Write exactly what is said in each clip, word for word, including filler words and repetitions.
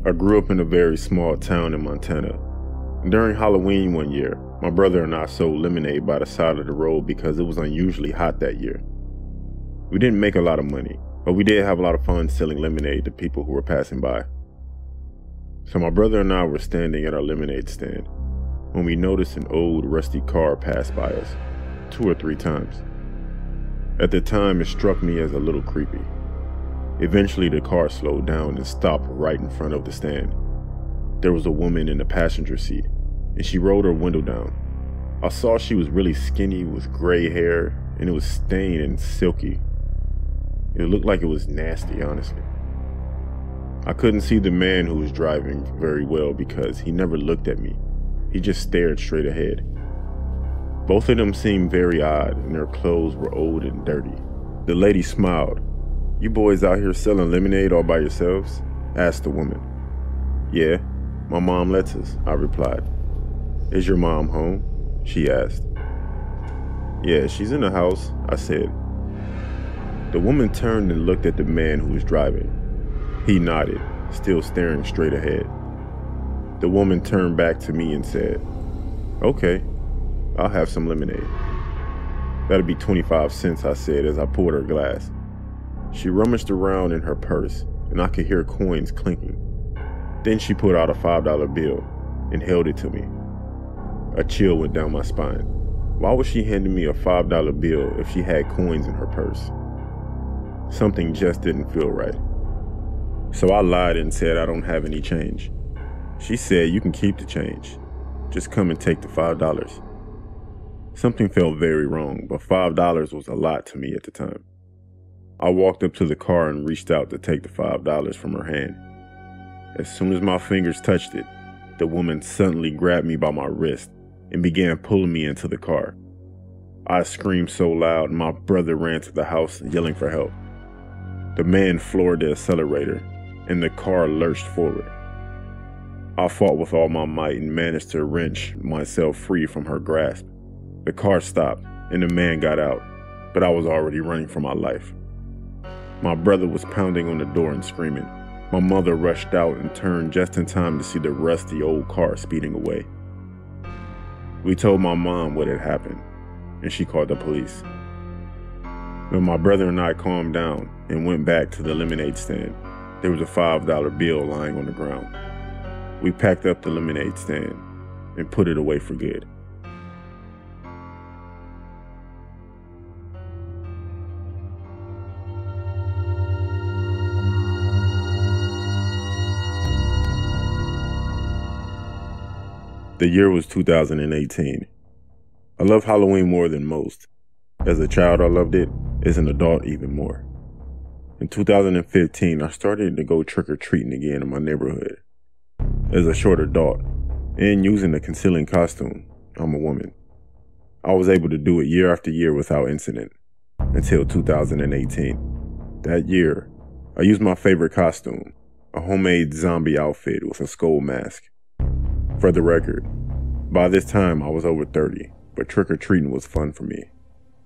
I grew up in a very small town in Montana. During Halloween one year, my brother and I sold lemonade by the side of the road because it was unusually hot that year. We didn't make a lot of money, but we did have a lot of fun selling lemonade to people who were passing by. So my brother and I were standing at our lemonade stand when we noticed an old, rusty car pass by us two or three times. At the time, it struck me as a little creepy. Eventually, the car slowed down and stopped right in front of the stand. There was a woman in the passenger seat, and she rolled her window down. I saw she was really skinny with gray hair, and it was stained and silky. It looked like it was nasty, honestly. I couldn't see the man who was driving very well because he never looked at me. He just stared straight ahead. Both of them seemed very odd, and their clothes were old and dirty. The lady smiled. "You boys out here selling lemonade all by yourselves?" asked the woman. "Yeah, my mom lets us," I replied. "Is your mom home?" she asked. "Yeah, she's in the house," I said. The woman turned and looked at the man who was driving. He nodded, still staring straight ahead. The woman turned back to me and said, "Okay, I'll have some lemonade." "That'll be twenty-five cents, I said as I poured her glass. She rummaged around in her purse, and I could hear coins clinking. Then she pulled out a five dollar bill and held it to me. A chill went down my spine. Why was she handing me a five dollar bill if she had coins in her purse? Something just didn't feel right. So I lied and said I don't have any change. She said, "You can keep the change. Just come and take the five dollars. Something felt very wrong, but five dollars was a lot to me at the time. I walked up to the car and reached out to take the five dollars from her hand. As soon as my fingers touched it, the woman suddenly grabbed me by my wrist and began pulling me into the car. I screamed so loud, my brother ran to the house yelling for help. The man floored the accelerator, and the car lurched forward. I fought with all my might and managed to wrench myself free from her grasp. The car stopped, and the man got out, but I was already running for my life. My brother was pounding on the door and screaming. My mother rushed out and turned just in time to see the rusty old car speeding away. We told my mom what had happened, and she called the police. When my brother and I calmed down and went back to the lemonade stand, there was a five dollar bill lying on the ground. We packed up the lemonade stand and put it away for good. The year was two thousand eighteen. I love Halloween more than most. As a child, I loved it. As an adult, even more. In two thousand fifteen, I started to go trick-or-treating again in my neighborhood. As a short adult, and using a concealing costume, I'm a woman. I was able to do it year after year without incident, until two thousand eighteen. That year, I used my favorite costume, a homemade zombie outfit with a skull mask. For the record, by this time I was over thirty, but trick-or-treating was fun for me.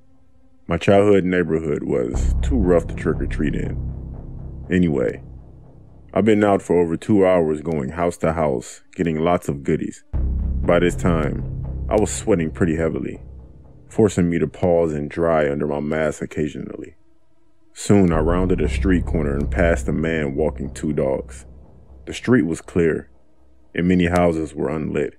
My childhood neighborhood was too rough to trick-or-treat in. Anyway, I've been out for over two hours going house to house, getting lots of goodies. By this time, I was sweating pretty heavily, forcing me to pause and dry under my mask occasionally. Soon I rounded a street corner and passed a man walking two dogs. The street was clear, and many houses were unlit.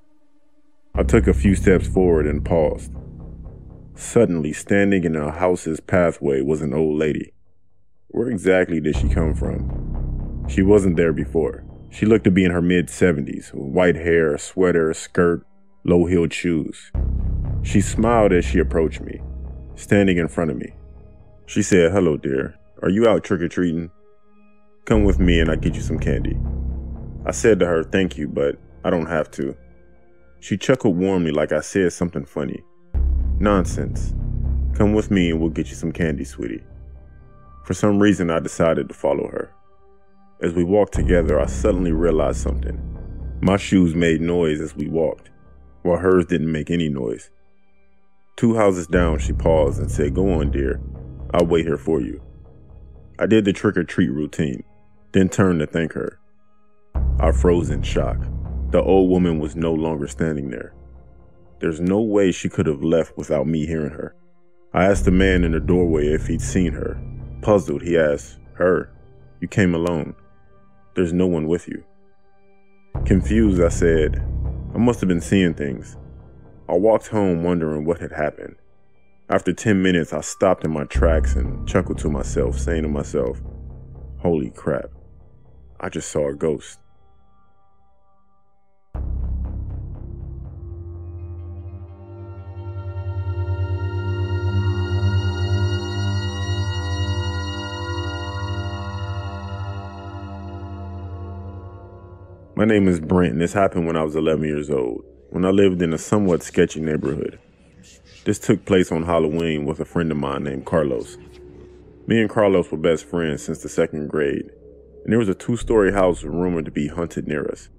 I took a few steps forward and paused. Suddenly, standing in a house's pathway was an old lady. Where exactly did she come from? She wasn't there before. She looked to be in her mid-seventies, with white hair, a sweater, a skirt, low-heeled shoes. She smiled as she approached me, standing in front of me. She said, "Hello, dear. Are you out trick-or-treating? Come with me and I'll get you some candy." I said to her, "Thank you, but I don't have to." She chuckled warmly like I said something funny. "Nonsense. Come with me and we'll get you some candy, sweetie." For some reason, I decided to follow her. As we walked together, I suddenly realized something. My shoes made noise as we walked, while hers didn't make any noise. Two houses down, she paused and said, "Go on, dear. I'll wait here for you." I did the trick-or-treat routine, then turned to thank her. I I froze in shock. The old woman was no longer standing there. There's no way she could have left without me hearing her. I asked the man in the doorway if he'd seen her. Puzzled, he asked, "Her? You came alone. There's no one with you." Confused, I said, "I must have been seeing things." I walked home wondering what had happened. After ten minutes, I stopped in my tracks and chuckled to myself, saying to myself, "Holy crap, I just saw a ghost." My name is Brent, and this happened when I was eleven years old, when I lived in a somewhat sketchy neighborhood. This took place on Halloween with a friend of mine named Carlos. Me and Carlos were best friends since the second grade, and there was a two-story house rumored to be haunted near us.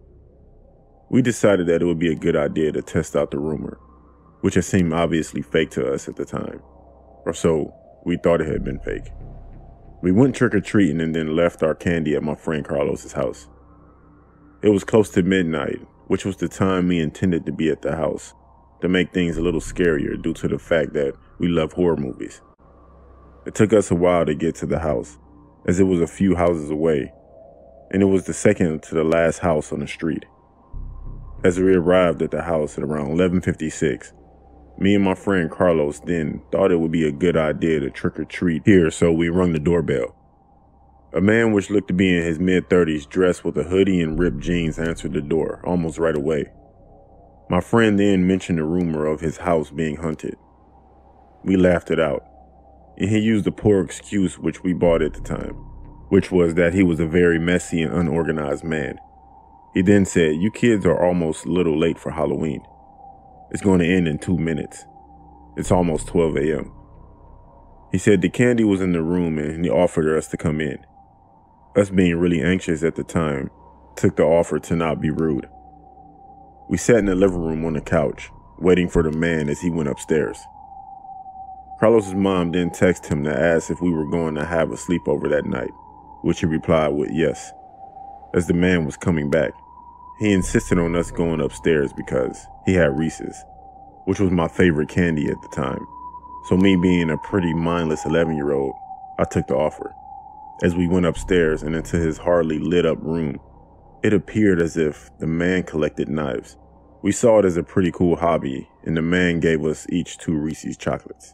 We decided that it would be a good idea to test out the rumor, which had seemed obviously fake to us at the time, or so we thought it had been fake. We went trick-or-treating and then left our candy at my friend Carlos's house. It was close to midnight, which was the time we intended to be at the house, to make things a little scarier due to the fact that we love horror movies. It took us a while to get to the house, as it was a few houses away, and it was the second to the last house on the street. As we arrived at the house at around eleven fifty-six, me and my friend Carlos then thought it would be a good idea to trick-or-treat here, so we rung the doorbell. A man which looked to be in his mid-thirties, dressed with a hoodie and ripped jeans, answered the door almost right away. My friend then mentioned the rumor of his house being haunted. We laughed it out, and he used a poor excuse which we bought at the time, which was that he was a very messy and unorganized man. He then said, "You kids are almost a little late for Halloween. It's going to end in two minutes. It's almost twelve a m" He said the candy was in the room and he offered us to come in. Us being really anxious at the time, took the offer to not be rude. We sat in the living room on the couch, waiting for the man as he went upstairs. Carlos's mom then texted him to ask if we were going to have a sleepover that night, which he replied with yes. As the man was coming back, he insisted on us going upstairs because he had Reese's, which was my favorite candy at the time. So me being a pretty mindless eleven-year-old, I took the offer. As we went upstairs and into his hardly lit up room, it appeared as if the man collected knives. We saw it as a pretty cool hobby, and the man gave us each two Reese's chocolates.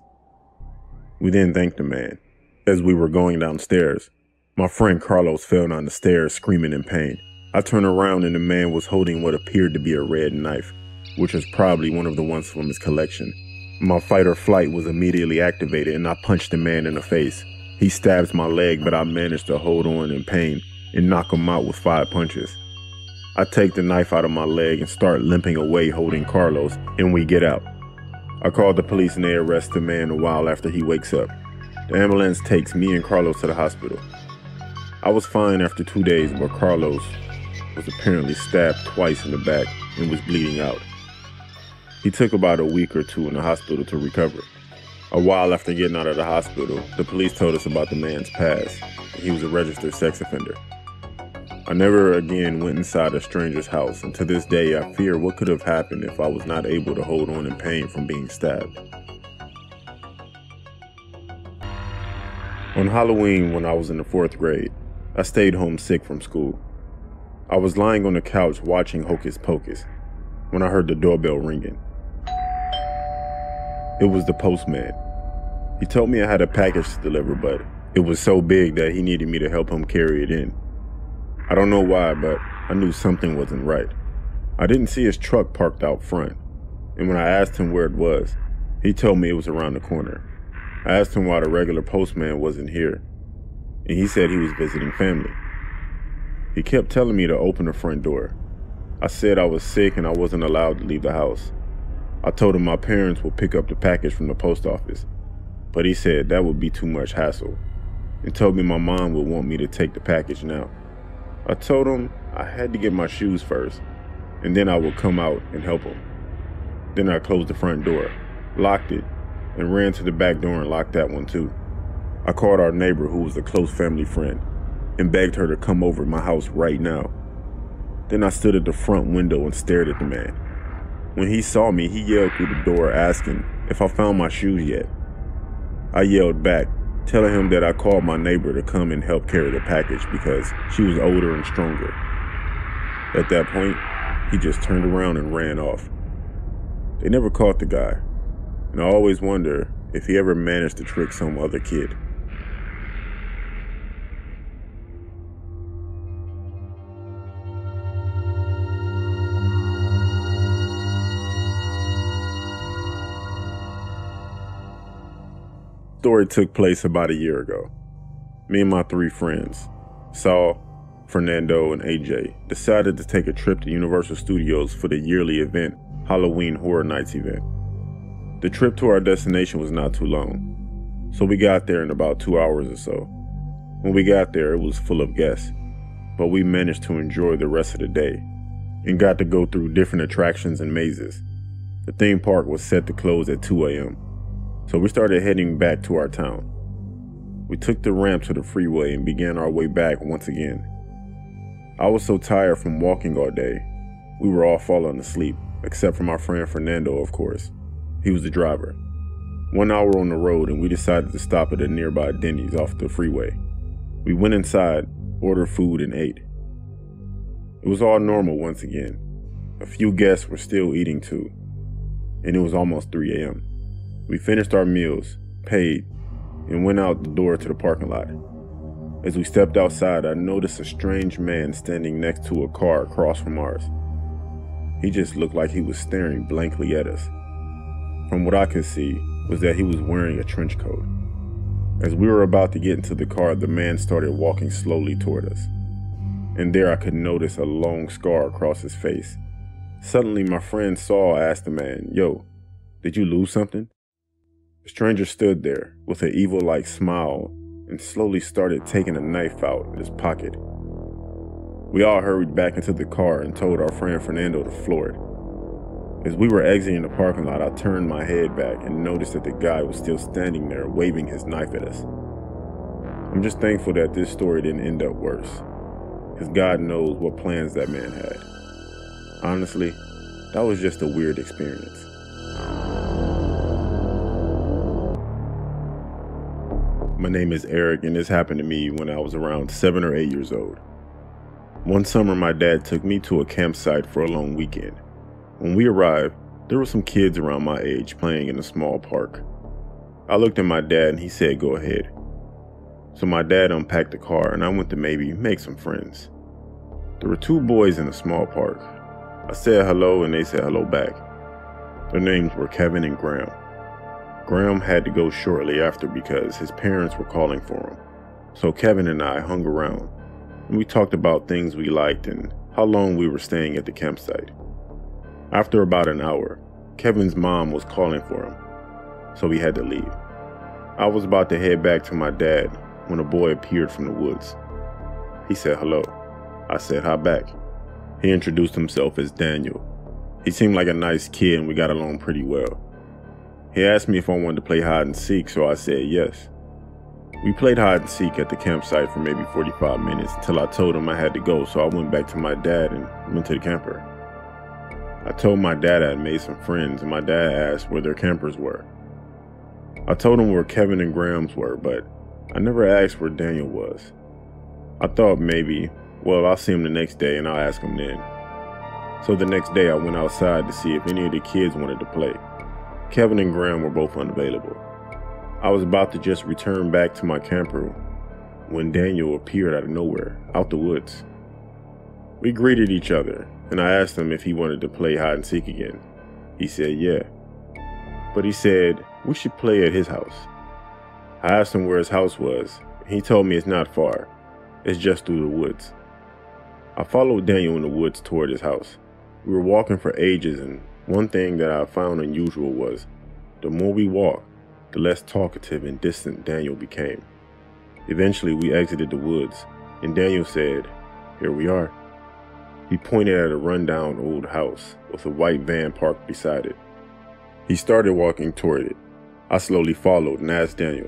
We then thanked the man. As we were going downstairs, my friend Carlos fell down the stairs screaming in pain. I turned around and the man was holding what appeared to be a red knife, which was probably one of the ones from his collection. My fight or flight was immediately activated and I punched the man in the face. He stabs my leg, but I managed to hold on in pain and knock him out with five punches. I take the knife out of my leg and start limping away holding Carlos, and we get out. I call the police and they arrest the man a while after he wakes up. The ambulance takes me and Carlos to the hospital. I was fine after two days, but Carlos was apparently stabbed twice in the back and was bleeding out. He took about a week or two in the hospital to recover. A while after getting out of the hospital, the police told us about the man's past. He was a registered sex offender. I never again went inside a stranger's house, and to this day I fear what could have happened if I was not able to hold on in pain from being stabbed. On Halloween, when I was in the fourth grade, I stayed home sick from school. I was lying on the couch watching Hocus Pocus when I heard the doorbell ringing. It was the postman. He told me I had a package to deliver, but it was so big that he needed me to help him carry it in. I don't know why, but I knew something wasn't right. I didn't see his truck parked out front, and when I asked him where it was, he told me it was around the corner. I asked him why the regular postman wasn't here, and he said he was visiting family. He kept telling me to open the front door. I said I was sick and I wasn't allowed to leave the house. I told him my parents would pick up the package from the post office, but he said that would be too much hassle, and told me my mom would want me to take the package now. I told him I had to get my shoes first, and then I would come out and help him. Then I closed the front door, locked it, and ran to the back door and locked that one too. I called our neighbor, who was a close family friend, and begged her to come over to my house right now. Then I stood at the front window and stared at the man. When he saw me, he yelled through the door asking if I found my shoes yet. I yelled back, telling him that I called my neighbor to come and help carry the package because she was older and stronger. At that point, he just turned around and ran off. They never caught the guy, and I always wonder if he ever managed to trick some other kid. The story took place about a year ago. Me and my three friends, Saul, Fernando, and A J, decided to take a trip to Universal Studios for the yearly event, Halloween Horror Nights event. The trip to our destination was not too long, so we got there in about two hours or so. When we got there, it was full of guests, but we managed to enjoy the rest of the day and got to go through different attractions and mazes. The theme park was set to close at two A M, so we started heading back to our town. We took the ramp to the freeway and began our way back once again. I was so tired from walking all day, we were all falling asleep, except for my friend Fernando, of course. He was the driver. One hour on the road and we decided to stop at a nearby Denny's off the freeway. We went inside, ordered food, and ate. It was all normal once again. A few guests were still eating too, and it was almost three A M We finished our meals, paid, and went out the door to the parking lot. As we stepped outside, I noticed a strange man standing next to a car across from ours. He just looked like he was staring blankly at us. From what I could see was that he was wearing a trench coat. As we were about to get into the car, the man started walking slowly toward us. And there I could notice a long scar across his face. Suddenly my friend Saul asked the man, "Yo, did you lose something?" The stranger stood there with an evil-like smile and slowly started taking a knife out of his pocket. We all hurried back into the car and told our friend Fernando to floor it. As we were exiting the parking lot, I turned my head back and noticed that the guy was still standing there waving his knife at us. I'm just thankful that this story didn't end up worse, because God knows what plans that man had. Honestly, that was just a weird experience. My name is Eric, and this happened to me when I was around seven or eight years old. One summer, my dad took me to a campsite for a long weekend. When we arrived, there were some kids around my age playing in a small park. I looked at my dad and he said, "Go ahead." So my dad unpacked the car and I went to maybe make some friends. There were two boys in a small park. I said hello and they said hello back. Their names were Kevin and Graham. Graham had to go shortly after because his parents were calling for him. So Kevin and I hung around, and we talked about things we liked and how long we were staying at the campsite. After about an hour, Kevin's mom was calling for him, so we had to leave. I was about to head back to my dad when a boy appeared from the woods. He said hello. I said hi back. He introduced himself as Daniel. He seemed like a nice kid and we got along pretty well. He asked me if I wanted to play hide and seek, so I said yes. We played hide and seek at the campsite for maybe forty-five minutes until I told him I had to go, so I went back to my dad and went to the camper. I told my dad I had made some friends, and my dad asked where their campers were. I told him where Kevin and Graham's were, but I never asked where Daniel was. I thought maybe, well, I'll see him the next day and I'll ask him then. So the next day I went outside to see if any of the kids wanted to play. Kevin and Graham were both unavailable. I was about to just return back to my camper when Daniel appeared out of nowhere, out the woods. We greeted each other, and I asked him if he wanted to play hide and seek again. He said yeah, but he said we should play at his house. I asked him where his house was, and he told me it's not far, it's just through the woods. I followed Daniel in the woods toward his house. We were walking for ages, and one thing that I found unusual was the more we walked, the less talkative and distant Daniel became. Eventually we exited the woods, and Daniel said, "Here we are." He pointed at a rundown old house with a white van parked beside it. He started walking toward it. I slowly followed and asked Daniel,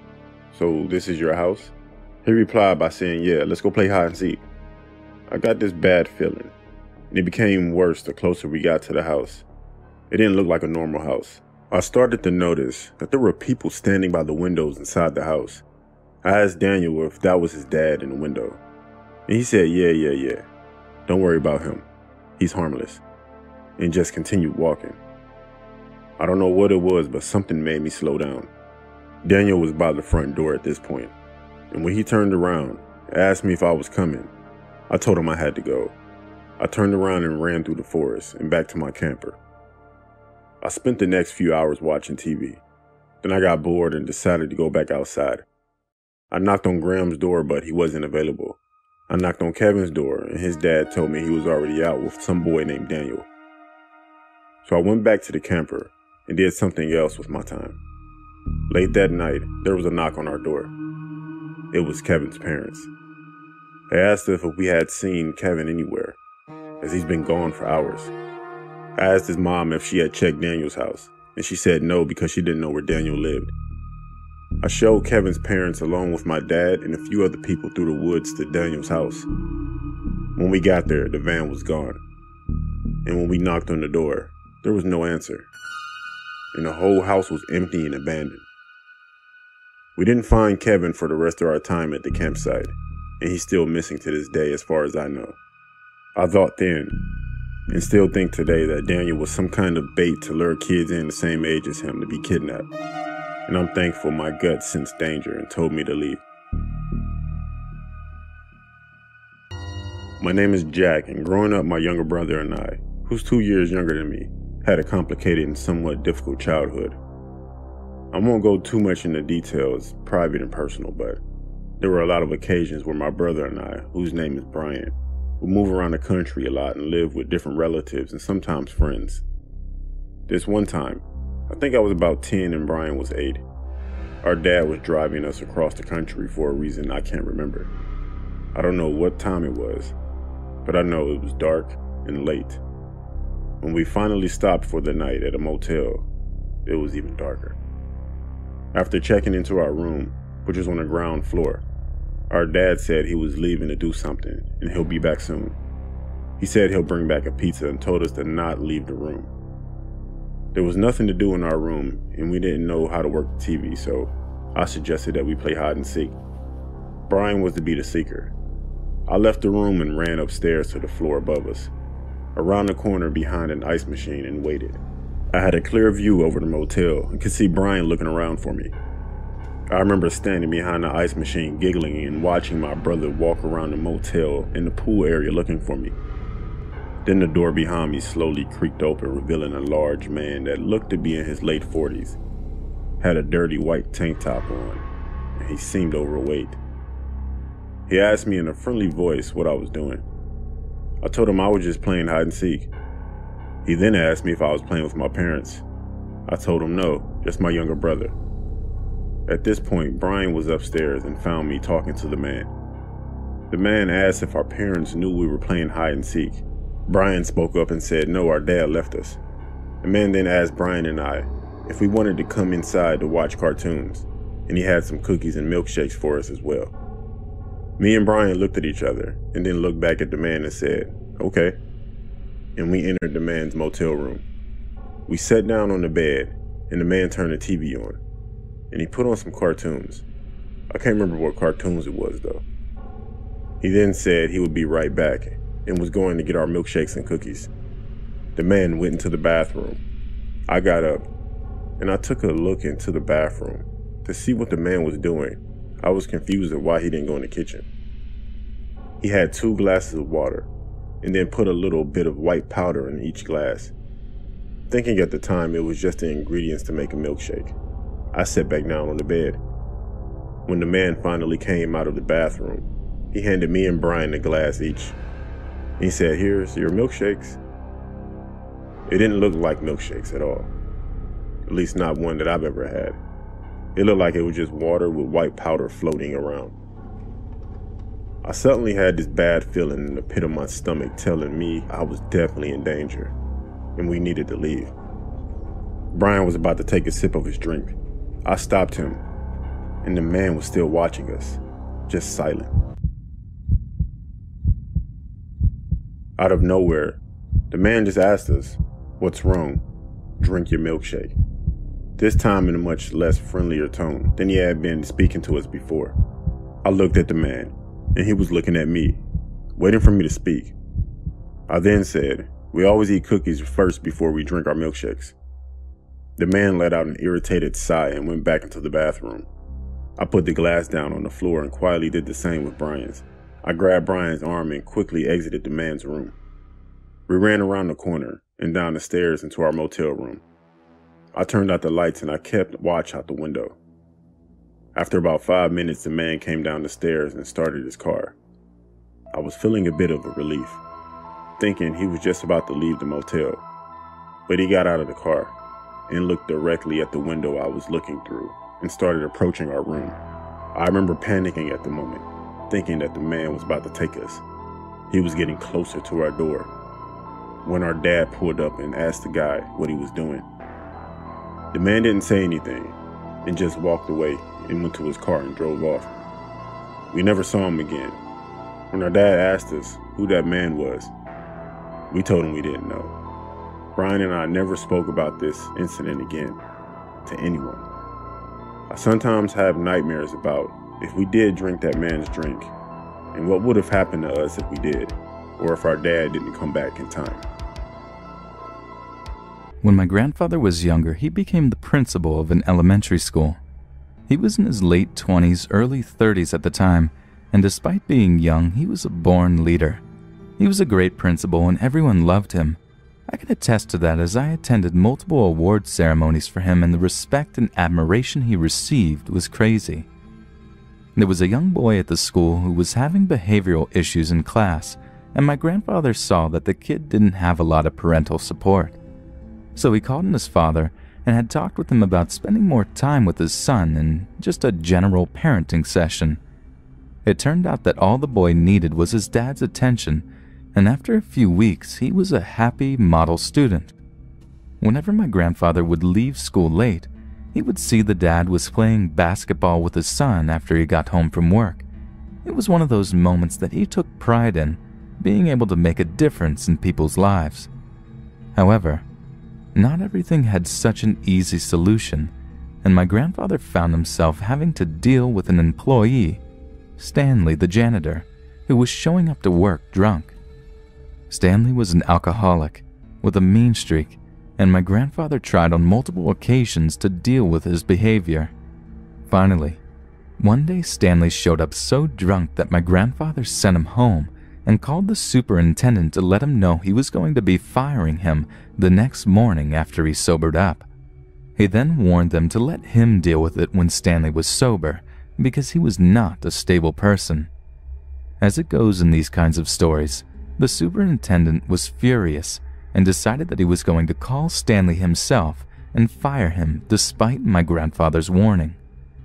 "So this is your house?" He replied by saying, "Yeah, let's go play hide and seek." I got this bad feeling. and it became worse the closer we got to the house. It didn't look like a normal house. I started to notice that there were people standing by the windows inside the house. I asked Daniel if that was his dad in the window, and he said, yeah, yeah, yeah. Don't worry about him. He's harmless. And just continued walking. I don't know what it was, but something made me slow down. Daniel was by the front door at this point, and when he turned around, asked me if I was coming. I told him I had to go. I turned around and ran through the forest and back to my camper. I spent the next few hours watching T V. Then I got bored and decided to go back outside. I knocked on Graham's door, but he wasn't available. I knocked on Kevin's door, and his dad told me he was already out with some boy named Daniel. So I went back to the camper and did something else with my time. Late that night, there was a knock on our door. It was Kevin's parents. They asked if we had seen Kevin anywhere, as he's been gone for hours. I asked his mom if she had checked Daniel's house, and she said no because she didn't know where Daniel lived. I showed Kevin's parents along with my dad and a few other people through the woods to Daniel's house. When we got there, the van was gone. And when we knocked on the door, there was no answer. And the whole house was empty and abandoned. We didn't find Kevin for the rest of our time at the campsite, and he's still missing to this day as far as I know. I thought then, and still think today, that Daniel was some kind of bait to lure kids in the same age as him to be kidnapped. And I'm thankful my gut sensed danger and told me to leave. My name is Jack, and growing up, my younger brother and I, who's two years younger than me, had a complicated and somewhat difficult childhood. I won't go too much into details, private and personal, but there were a lot of occasions where my brother and I, whose name is Brian, would move around the country a lot and live with different relatives and sometimes friends. This one time, I think I was about ten and Brian was eight. Our dad was driving us across the country for a reason I can't remember. I don't know what time it was, but I know it was dark and late. When we finally stopped for the night at a motel, it was even darker. After checking into our room, which was on the ground floor, our dad said he was leaving to do something and he'll be back soon. He said he'll bring back a pizza and told us to not leave the room. There was nothing to do in our room and we didn't know how to work the T V, so I suggested that we play hide and seek. Brian was to be the seeker. I left the room and ran upstairs to the floor above us, around the corner behind an ice machine, and waited. I had a clear view over the motel and could see Brian looking around for me. I remember standing behind the ice machine giggling and watching my brother walk around the motel in the pool area looking for me. Then the door behind me slowly creaked open, revealing a large man that looked to be in his late forties. Had a dirty white tank top on, and he seemed overweight. He asked me in a friendly voice what I was doing. I told him I was just playing hide and seek. He then asked me if I was playing with my parents. I told him no, just my younger brother. At this point, Brian was upstairs and found me talking to the man. The man asked if our parents knew we were playing hide and seek. Brian spoke up and said no, our dad left us. The man then asked Brian and I if we wanted to come inside to watch cartoons, and he had some cookies and milkshakes for us as well. Me and Brian looked at each other and then looked back at the man and said, okay. And we entered the man's motel room. We sat down on the bed and the man turned the T V on and he put on some cartoons. I can't remember what cartoons it was though. He then said he would be right back and was going to get our milkshakes and cookies. The man went into the bathroom. I got up and I took a look into the bathroom to see what the man was doing. I was confused at why he didn't go in the kitchen. He had two glasses of water and then put a little bit of white powder in each glass. Thinking at the time it was just the ingredients to make a milkshake, I sat back down on the bed. When the man finally came out of the bathroom, he handed me and Brian a glass each. He said, here's your milkshakes. It didn't look like milkshakes at all. At least not one that I've ever had. It looked like it was just water with white powder floating around. I suddenly had this bad feeling in the pit of my stomach telling me I was definitely in danger and we needed to leave. Brian was about to take a sip of his drink. I stopped him and the man was still watching us, just silent. Out of nowhere, The man just asked us, "What's wrong? Drink your milkshake." This time in a much less friendlier tone than he had been speaking to us before. I looked at the man, and he was looking at me, waiting for me to speak. I then said, "We always eat cookies first before we drink our milkshakes." The man let out an irritated sigh and went back into the bathroom. I put the glass down on the floor and quietly did the same with Brian's. I grabbed Brian's arm and quickly exited the man's room. We ran around the corner and down the stairs into our motel room. I turned out the lights and I kept watch out the window. After about five minutes, the man came down the stairs and started his car. I was feeling a bit of a relief, thinking he was just about to leave the motel. But he got out of the car and looked directly at the window I was looking through and started approaching our room. I remember panicking at the moment, thinking that the man was about to take us. He was getting closer to our door when our dad pulled up and asked the guy what he was doing. The man didn't say anything and just walked away and went to his car and drove off. We never saw him again. When our dad asked us who that man was, we told him we didn't know. Brian and I never spoke about this incident again to anyone. I sometimes have nightmares about if we did drink that man's drink and what would have happened to us if we did, or if our dad didn't come back in time. When my grandfather was younger, he became the principal of an elementary school. He was in his late twenties, early thirties at the time, and despite being young, he was a born leader. He was a great principal and everyone loved him. I can attest to that as I attended multiple award ceremonies for him, and the respect and admiration he received was crazy. There was a young boy at the school who was having behavioral issues in class, and my grandfather saw that the kid didn't have a lot of parental support. So he called in his father and had talked with him about spending more time with his son in just a general parenting session. It turned out that all the boy needed was his dad's attention, and after a few weeks, he was a happy model student. Whenever my grandfather would leave school late, he would see the dad was playing basketball with his son after he got home from work. It was one of those moments that he took pride in, being able to make a difference in people's lives. However, not everything had such an easy solution, and my grandfather found himself having to deal with an employee, Stanley the janitor, who was showing up to work drunk. Stanley was an alcoholic with a mean streak, and my grandfather tried on multiple occasions to deal with his behavior. Finally, one day Stanley showed up so drunk that my grandfather sent him home and called the superintendent to let him know he was going to be firing him the next morning after he sobered up. He then warned them to let him deal with it when Stanley was sober, because he was not a stable person. As it goes in these kinds of stories, the superintendent was furious and decided that he was going to call Stanley himself and fire him despite my grandfather's warning.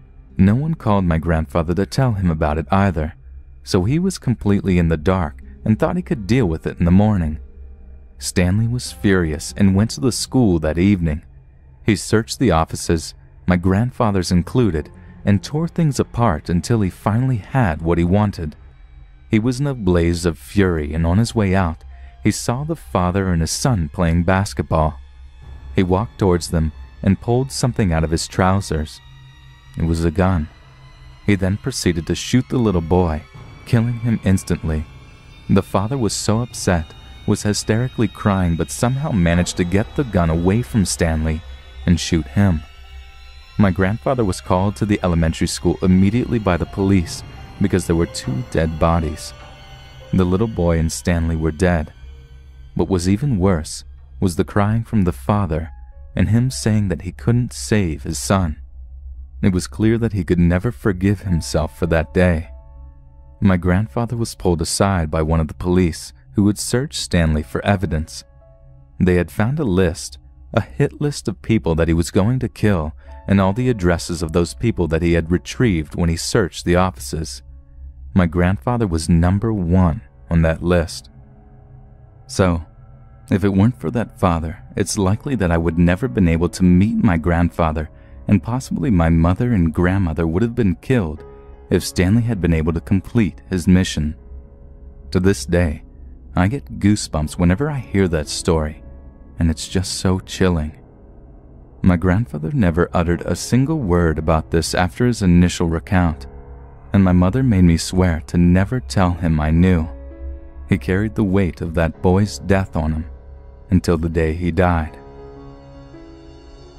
No one called my grandfather to tell him about it either, so he was completely in the dark and thought he could deal with it in the morning. Stanley was furious and went to the school that evening. He searched the offices, my grandfather's included, and tore things apart until he finally had what he wanted. He was in a blaze of fury, and on his way out, he saw the father and his son playing basketball. He walked towards them and pulled something out of his trousers. It was a gun. He then proceeded to shoot the little boy, killing him instantly. The father was so upset, was hysterically crying, but somehow managed to get the gun away from Stanley and shoot him. My grandfather was called to the elementary school immediately by the police because there were two dead bodies. The little boy and Stanley were dead. What was even worse was the crying from the father and him saying that he couldn't save his son. It was clear that he could never forgive himself for that day. My grandfather was pulled aside by one of the police who had searched Stanley for evidence. They had found a list, a hit list of people that he was going to kill, and all the addresses of those people that he had retrieved when he searched the offices. My grandfather was number one on that list. So, if it weren't for that father, it's likely that I would never been able to meet my grandfather, and possibly my mother and grandmother would have been killed if Stanley had been able to complete his mission. To this day, I get goosebumps whenever I hear that story, and it's just so chilling. My grandfather never uttered a single word about this after his initial recount, and my mother made me swear to never tell him I knew. He carried the weight of that boy's death on him until the day he died.